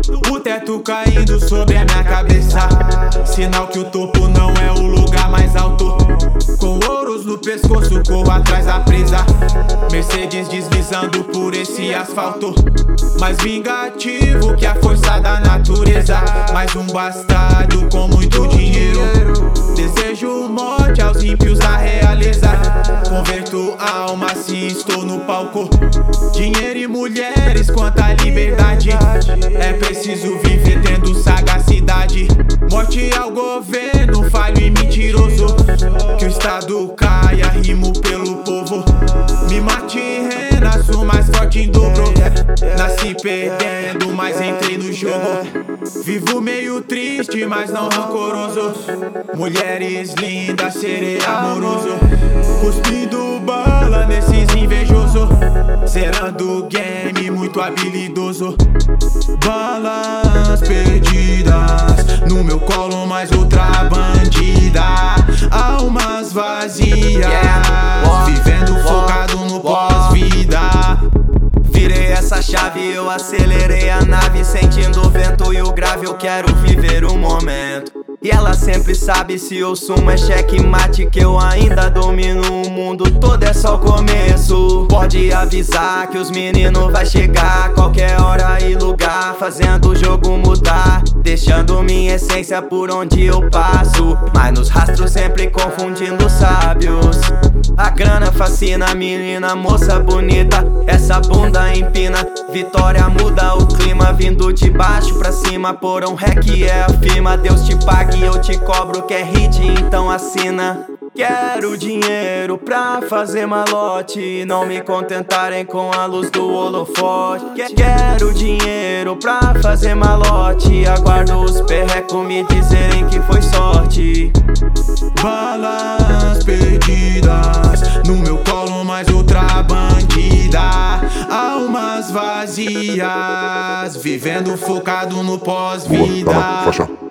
o teto caindo sobre a minha cabeça. Sinal que o topo não é o lugar mais alto. Com ouros no pescoço, corro atrás da presa. Mercedes deslizando por esse asfalto. Mais vingativo que a força da natureza. Mais um bastardo com muito dinheiro. Desejo morte aos ímpios da realeza. Converto alma se estou no palco. Dinheiro e mulheres, quanta liberdade. É preciso viver tendo sagacidade. Morte ao governo, falho e mentiroso. Que o Estado caia, rimo pelo povo. Me mate e renasço mais forte em dobro. Nasci perdendo, mas entrei no jogo. Vivo meio triste, mas não rancoroso. Mulheres lindas, serei amoroso. Cuspindo bala nesses invejosos. Zerando o game, muito habilidoso. Balas perdidas no meu colo, mais outra bandida. Almas vazias, vivendo focado no pós-vida. Virei essa chave, eu acelerei a nave. Sentindo o vento e o grave, eu quero viver o momento. E ela sempre sabe, se eu sumo é checkmate, que eu ainda domino o mundo todo, é só o começo. Pode avisar que os meninos vai chegar, qualquer hora e lugar, fazendo o jogo mudar, deixando minha essência por onde eu passo, mas nos rastros sempre confundindo sábios. A grana fascina, menina, moça bonita, essa bunda empina. Vitória muda o clima, vindo de baixo pra cima. Por um rec é a firma, Deus te pague, eu te cobro que é hit, então assina. Quero dinheiro pra fazer malote, não me contentarem com a luz do holofote. Quero dinheiro pra fazer malote, aguardo os perrecos me dizerem que foi sorte. Balas perdidas no meu colo, mais outra bandida. Almas vazias, vivendo focado no pós-vida.